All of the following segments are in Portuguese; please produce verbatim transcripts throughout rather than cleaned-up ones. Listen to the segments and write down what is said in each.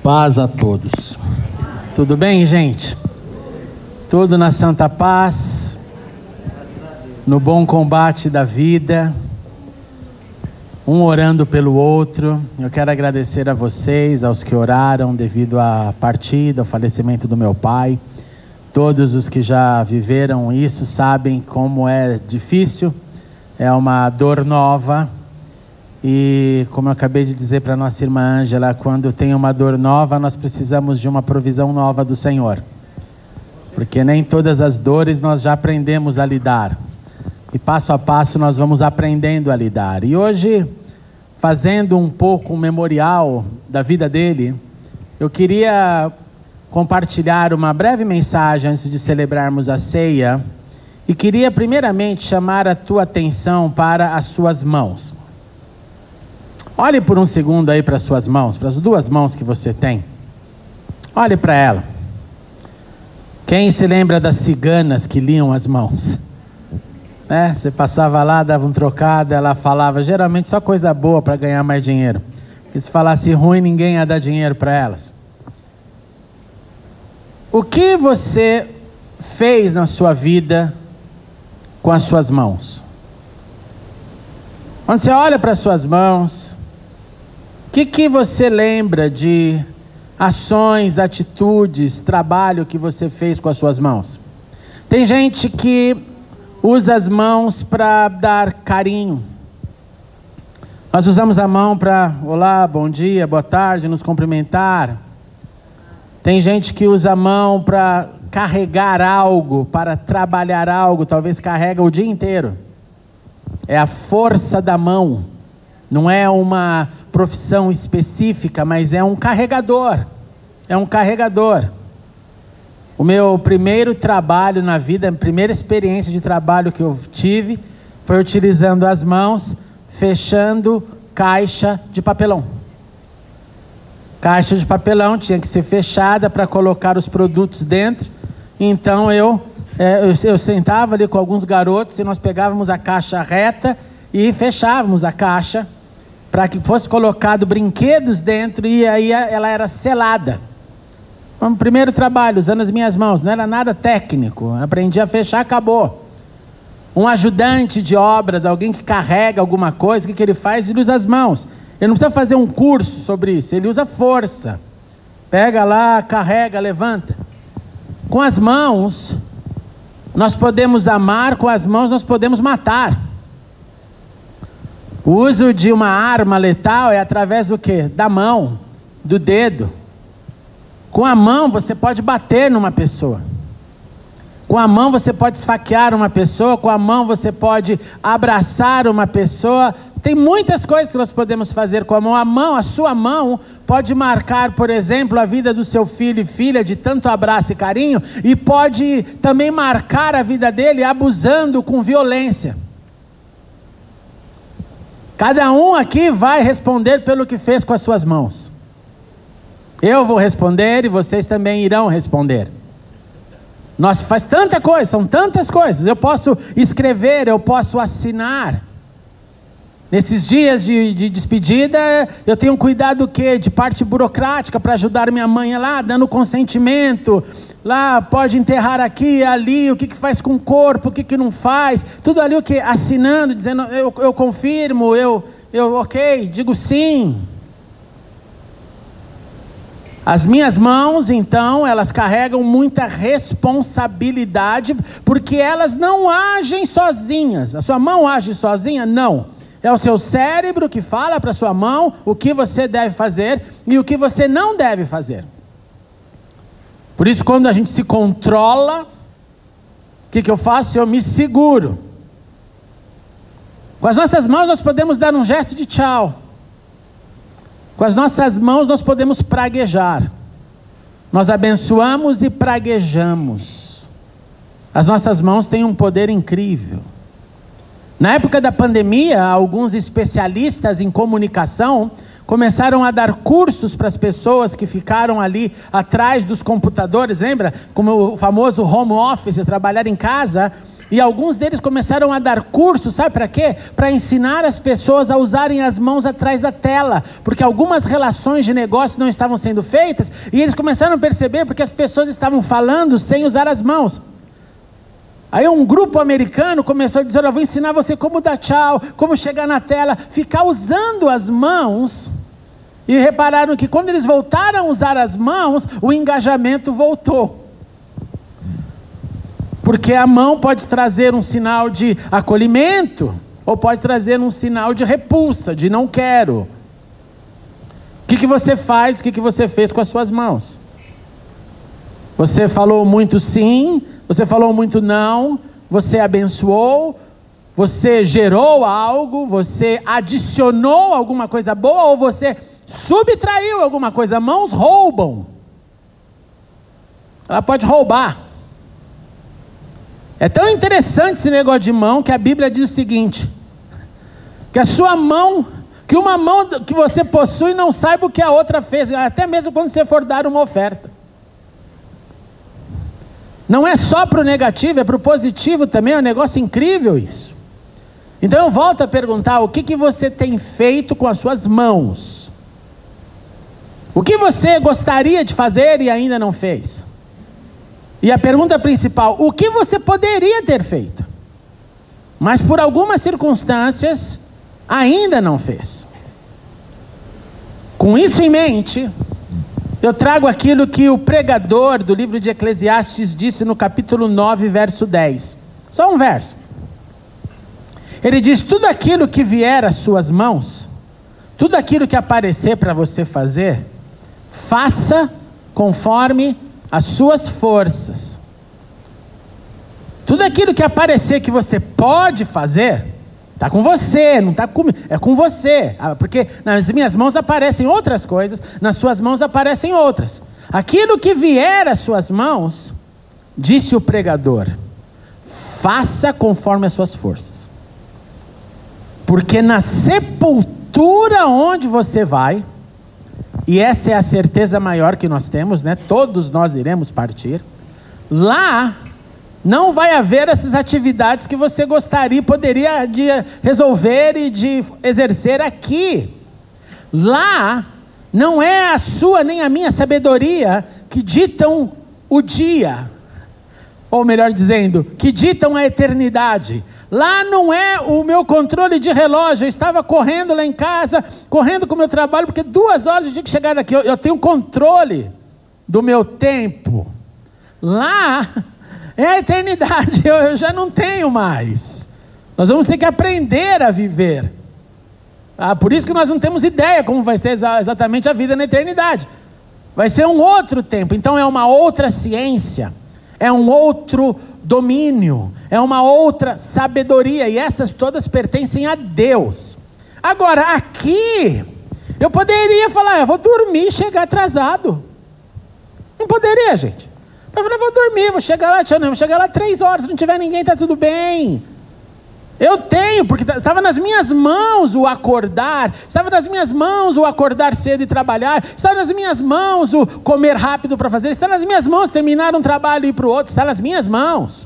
Paz a todos. Tudo bem, gente? Tudo na santa paz, no bom combate da vida, um orando pelo outro. Eu quero agradecer a vocês, aos que oraram devido à partida, ao falecimento do meu pai. Todos os que já viveram isso sabem como é difícil, é uma dor nova. E como eu acabei de dizer para nossa irmã Ângela, quando tem uma dor nova, nós precisamos de uma provisão nova do Senhor. Porque nem todas as dores nós já aprendemos a lidar. E passo a passo nós vamos aprendendo a lidar. E hoje, fazendo um pouco um memorial da vida dele, eu queria compartilhar uma breve mensagem antes de celebrarmos a ceia. E queria primeiramente chamar a tua atenção para as suas mãos. Olhe por um segundo aí para as suas mãos, para as duas mãos que você tem. Olhe para ela. Quem se lembra das ciganas que liam as mãos? É, você passava lá, dava um trocado, ela falava geralmente só coisa boa para ganhar mais dinheiro. Porque se falasse ruim, ninguém ia dar dinheiro para elas. O que você fez na sua vida com as suas mãos? Quando você olha para as suas mãos, o que, que você lembra de ações, atitudes, trabalho que você fez com as suas mãos? Tem gente que usa as mãos para dar carinho. Nós usamos a mão para olá, bom dia, boa tarde, nos cumprimentar. Tem gente que usa a mão para carregar algo, para trabalhar algo, talvez carrega o dia inteiro. É a força da mão, não é uma profissão específica, mas é um carregador, é um carregador. O meu primeiro trabalho na vida, a primeira experiência de trabalho que eu tive, foi utilizando as mãos, fechando caixa de papelão. Caixa de papelão tinha que ser fechada para colocar os produtos dentro, então eu... É, eu, eu sentava ali com alguns garotos e nós pegávamos a caixa reta e fechávamos a caixa para que fosse colocado brinquedos dentro e aí ela era selada. Foi o primeiro trabalho, usando as minhas mãos, não era nada técnico, aprendi a fechar, acabou. Um ajudante de obras, alguém que carrega alguma coisa, o que, que ele faz? Ele usa as mãos. Ele não precisa fazer um curso sobre isso, ele usa força. Pega lá, carrega, levanta. Com as mãos... nós podemos amar, com as mãos nós podemos matar. O uso de uma arma letal é através do quê? Da mão, do dedo. Com a mão você pode bater numa pessoa. Com a mão você pode esfaquear uma pessoa. Com a mão você pode abraçar uma pessoa. Tem muitas coisas que nós podemos fazer com a mão. A mão, a sua mão, pode marcar, por exemplo, a vida do seu filho e filha de tanto abraço e carinho, e pode também marcar a vida dele abusando com violência. Cada um aqui vai responder pelo que fez com as suas mãos. Eu vou responder e vocês também irão responder. Nós faz tanta coisa, são tantas coisas. Eu posso escrever, eu posso assinar. Nesses dias de, de despedida, eu tenho cuidado o quê? De parte burocrática para ajudar minha mãe lá, dando consentimento. Lá pode enterrar aqui, ali, o que, que faz com o corpo, o que, que não faz. Tudo ali o quê? Assinando, dizendo eu, eu confirmo, eu, eu ok, digo sim. As minhas mãos, então, elas carregam muita responsabilidade, porque elas não agem sozinhas. A sua mão age sozinha? Não. É o seu cérebro que fala para a sua mão o que você deve fazer e o que você não deve fazer. Por isso, quando a gente se controla, o que, que eu faço? Eu me seguro. Com as nossas mãos nós podemos dar um gesto de tchau. Com as nossas mãos nós podemos praguejar. Nós abençoamos e praguejamos. As nossas mãos têm um poder incrível. Na época da pandemia, alguns especialistas em comunicação começaram a dar cursos para as pessoas que ficaram ali atrás dos computadores, lembra? Como o famoso home office, trabalhar em casa. E alguns deles começaram a dar cursos, sabe para quê? Para ensinar as pessoas a usarem as mãos atrás da tela, porque algumas relações de negócio não estavam sendo feitas, e eles começaram a perceber porque as pessoas estavam falando sem usar as mãos. Aí um grupo americano começou a dizer: eu vou ensinar você como dar tchau, como chegar na tela, ficar usando as mãos. E repararam que quando eles voltaram a usar as mãos, o engajamento voltou. Porque a mão pode trazer um sinal de acolhimento, ou pode trazer um sinal de repulsa, de não quero. O que, que você faz, o que, que você fez com as suas mãos? Você falou muito sim, você falou muito não, você abençoou, você gerou algo, você adicionou alguma coisa boa, ou você subtraiu alguma coisa. Mãos roubam. Ela pode roubar. É tão interessante esse negócio de mão que a Bíblia diz o seguinte: que a sua mão, que uma mão que você possui não saiba o que a outra fez, até mesmo quando você for dar uma oferta. Não é só para o negativo, é para o positivo também, é um negócio incrível isso. Então eu volto a perguntar: o que, que você tem feito com as suas mãos? O que você gostaria de fazer e ainda não fez? E a pergunta principal: o que você poderia ter feito, mas por algumas circunstâncias ainda não fez? Com isso em mente, eu trago aquilo que o pregador do livro de Eclesiastes disse no capítulo nove, verso dez. Só um verso. Ele diz: tudo aquilo que vier às suas mãos, tudo aquilo que aparecer para você fazer, faça conforme as suas forças. Tudo aquilo que aparecer que você pode fazer, está com você, não está comigo, é com você. Porque nas minhas mãos aparecem outras coisas, nas suas mãos aparecem outras. Aquilo que vier às suas mãos, disse o pregador, faça conforme as suas forças. Porque na sepultura onde você vai, e essa é a certeza maior que nós temos, né? Todos nós iremos partir. Lá não vai haver essas atividades que você gostaria, poderia de resolver e de exercer aqui. Lá não é a sua nem a minha sabedoria que ditam o dia, ou melhor dizendo, que ditam a eternidade. Lá não é o meu controle de relógio. Eu estava correndo lá em casa, correndo com o meu trabalho, porque duas horas eu tinha que chegar daqui. Eu, eu tenho controle do meu tempo. Lá é a eternidade, eu, eu já não tenho mais. Nós vamos ter que aprender a viver. Ah, por isso que nós não temos ideia como vai ser exa- exatamente a vida na eternidade. Vai ser um outro tempo, então é uma outra ciência, é um outro domínio, é uma outra sabedoria, e essas todas pertencem a Deus. Agora aqui, eu poderia falar: eu vou dormir e chegar atrasado. Não poderia, gente. Eu falei: vou dormir, vou chegar lá, tchau, não, vou chegar lá três horas, se não tiver ninguém, está tudo bem. Eu tenho, porque estava nas minhas mãos o acordar, estava nas minhas mãos o acordar cedo e trabalhar, estava nas minhas mãos o comer rápido para fazer, está nas minhas mãos terminar um trabalho e ir para o outro, está nas minhas mãos.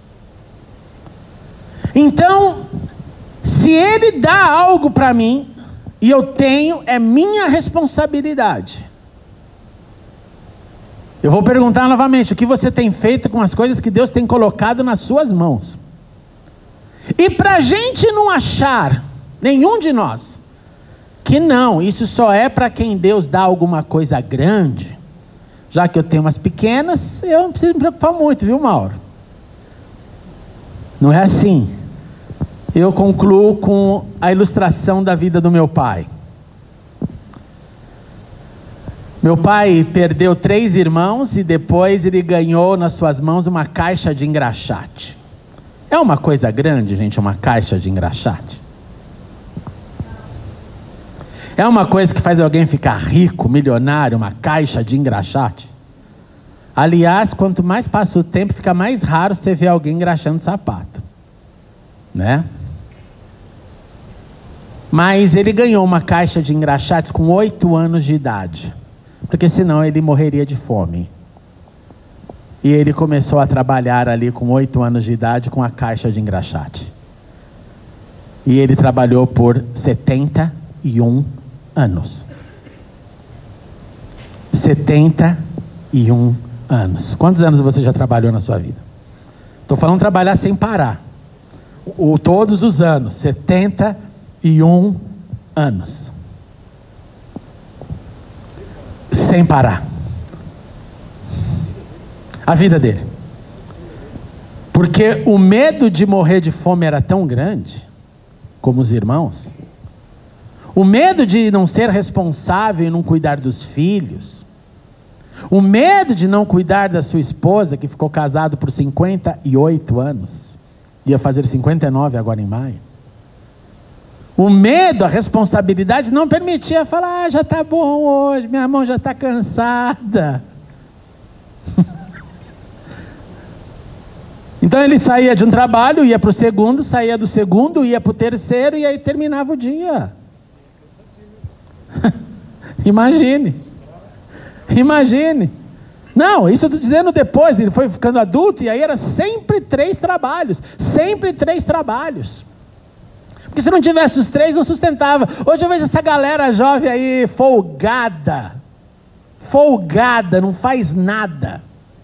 Então, se Ele dá algo para mim, e eu tenho, é minha responsabilidade. Eu vou perguntar novamente: o que você tem feito com as coisas que Deus tem colocado nas suas mãos? E para a gente não achar, nenhum de nós, que não, isso só é para quem Deus dá alguma coisa grande, já que eu tenho umas pequenas, eu não preciso me preocupar muito, viu, Mauro? Não é assim. Eu concluo com a ilustração da vida do meu pai. Meu pai perdeu três irmãos e depois ele ganhou nas suas mãos uma caixa de engraxate. É uma coisa grande, gente, uma caixa de engraxate. É uma coisa que faz alguém ficar rico, milionário, uma caixa de engraxate. Aliás, quanto mais passa o tempo, fica mais raro você ver alguém engraxando sapato, né? Mas ele ganhou uma caixa de engraxates com oito anos de idade, porque senão ele morreria de fome. E ele começou a trabalhar ali com oito anos de idade com a caixa de engraxate. E ele trabalhou por setenta e um anos. setenta e um anos. Quantos anos você já trabalhou na sua vida? Estou falando trabalhar sem parar. O, todos os anos. setenta e um anos. Sem parar. A vida dele. Porque o medo de morrer de fome era tão grande, como os irmãos. O medo de não ser responsável e não cuidar dos filhos. O medo de não cuidar da sua esposa, que ficou casado por cinquenta e oito anos. Ia fazer cinquenta e nove agora em maio. O medo, a responsabilidade não permitia falar, ah, já está bom hoje, minha mão já está cansada. Então ele saía de um trabalho, ia para o segundo, saía do segundo, ia para o terceiro e aí terminava o dia. Imagine. Imagine. Não, isso eu estou dizendo depois, ele foi ficando adulto e aí era sempre três trabalhos. Sempre três trabalhos. Porque se não tivesse os três, não sustentava. Hoje eu vejo essa galera jovem aí, folgada. Folgada, não faz nada.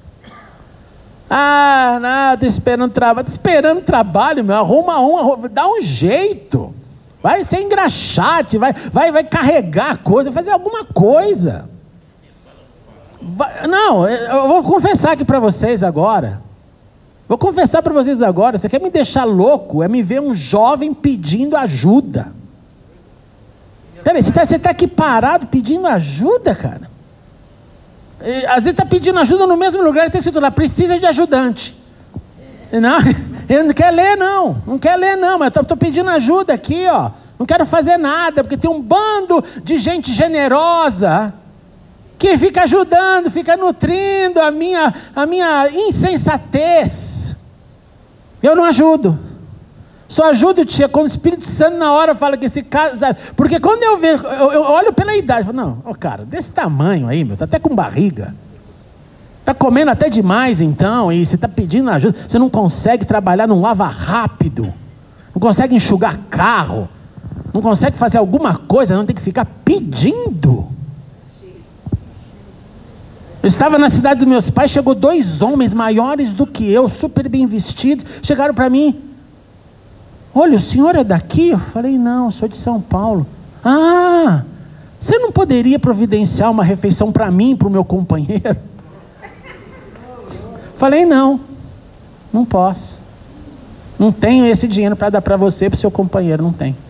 Ah, não, estou esperando trabalho. Estou esperando trabalho, meu. Arruma um, arruma, dá um jeito. Vai ser engraxate, vai, vai, vai carregar a coisa, fazer alguma coisa. Vai, não, eu vou confessar aqui para vocês agora. Vou confessar para vocês agora. Você quer me deixar louco? É me ver um jovem pedindo ajuda. Peraí, você está tá aqui parado pedindo ajuda, cara? E, às vezes está pedindo ajuda no mesmo lugar que tem escrito lá, precisa de ajudante. Não, ele não quer ler não, não quer ler não, mas estou pedindo ajuda aqui, ó. Não quero fazer nada, porque tem um bando de gente generosa que fica ajudando, fica nutrindo a minha, a minha insensatez. Eu não ajudo. Só ajudo, tia, quando o Espírito Santo na hora fala que esse cara... Sabe? Porque quando eu vejo, eu, eu olho pela idade, eu falo, não, ó, cara, desse tamanho aí, meu, tá até com barriga. Tá comendo até demais então, e você tá pedindo ajuda. Você não consegue trabalhar num lava rápido. Não consegue enxugar carro. Não consegue fazer alguma coisa, não tem que ficar pedindo. Eu estava na cidade dos meus pais, chegou dois homens maiores do que eu, super bem vestidos, chegaram para mim. Olha, o senhor é daqui? Eu falei, não, eu sou de São Paulo. Ah, você não poderia providenciar uma refeição para mim, para o meu companheiro? Falei, não, não posso. Não tenho esse dinheiro para dar para você, para o seu companheiro, não tem.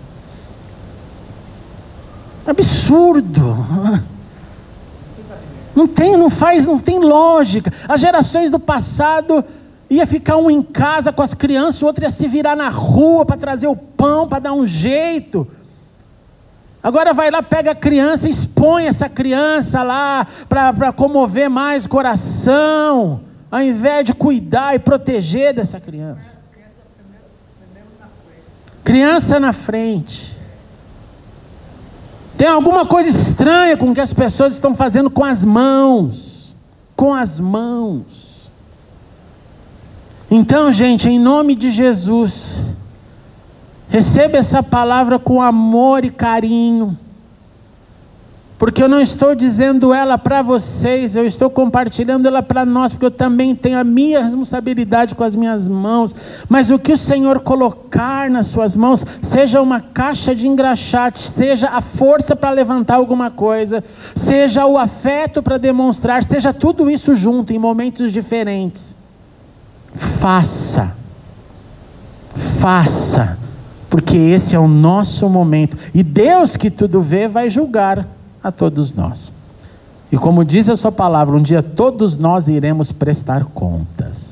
Absurdo. Não tem, não faz, não tem lógica. As gerações do passado ia ficar um em casa com as crianças, o outro ia se virar na rua para trazer o pão, para dar um jeito. Agora vai lá, pega a criança, expõe essa criança lá para comover mais o coração, ao invés de cuidar e proteger dessa criança. Criança na frente. Tem alguma coisa estranha com o que as pessoas estão fazendo com as mãos. Com as mãos. Então, gente, em nome de Jesus, receba essa palavra com amor e carinho. Porque eu não estou dizendo ela para vocês, eu estou compartilhando ela para nós, porque eu também tenho a minha responsabilidade com as minhas mãos. Mas o que o Senhor colocar nas suas mãos, seja uma caixa de engraxate, seja a força para levantar alguma coisa, seja o afeto para demonstrar, seja tudo isso junto, em momentos diferentes. Faça. Faça. Porque esse é o nosso momento. E Deus que tudo vê vai julgar a todos nós. E como diz a sua palavra, um dia todos nós iremos prestar contas.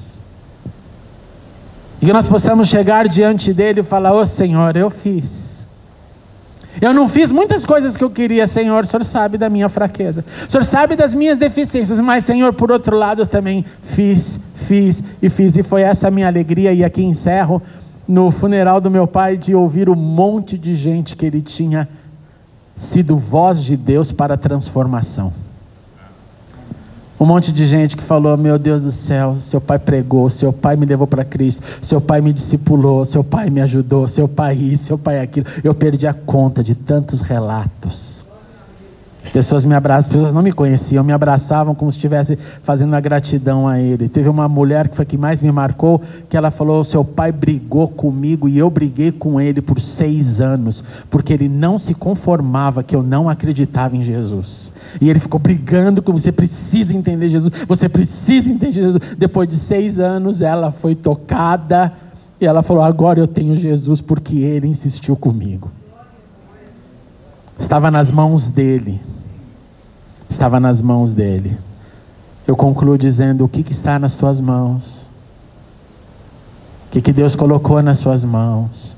E que nós possamos chegar diante dele e falar, ô Senhor, eu fiz. Eu não fiz muitas coisas que eu queria, Senhor, o Senhor sabe da minha fraqueza. O Senhor sabe das minhas deficiências, mas Senhor, por outro lado, eu também fiz, fiz e fiz. E foi essa a minha alegria, e aqui encerro, no funeral do meu pai, de ouvir um monte de gente que ele tinha sido voz de Deus para a transformação. Um monte de gente que falou, meu Deus do céu, seu pai pregou, seu pai me levou para Cristo, seu pai me discipulou, seu pai me ajudou, seu pai isso, seu pai aquilo. Eu perdi a conta de tantos relatos. As pessoas me abraçam, as pessoas não me conheciam, me abraçavam como se estivesse fazendo a gratidão a ele. Teve uma mulher que foi a que mais me marcou, que ela falou, seu pai brigou comigo e eu briguei com ele por seis anos, porque ele não se conformava que eu não acreditava em Jesus. E ele ficou brigando comigo, você precisa entender Jesus, você precisa entender Jesus. Depois de seis anos ela foi tocada e ela falou, agora eu tenho Jesus porque ele insistiu comigo. Estava nas mãos dele. Estava nas mãos dele. Eu concluo dizendo, o que, que está nas tuas mãos? O que, que Deus colocou nas suas mãos?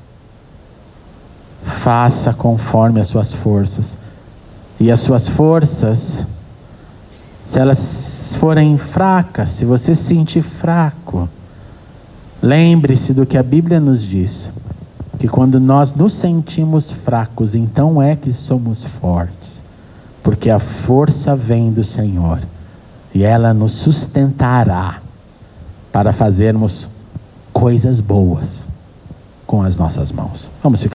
Faça conforme as suas forças. E as suas forças, se elas forem fracas, se você se sentir fraco, lembre-se do que a Bíblia nos diz, que quando nós nos sentimos fracos, então é que somos fortes, porque a força vem do Senhor, e ela nos sustentará para fazermos coisas boas com as nossas mãos. Vamos ficar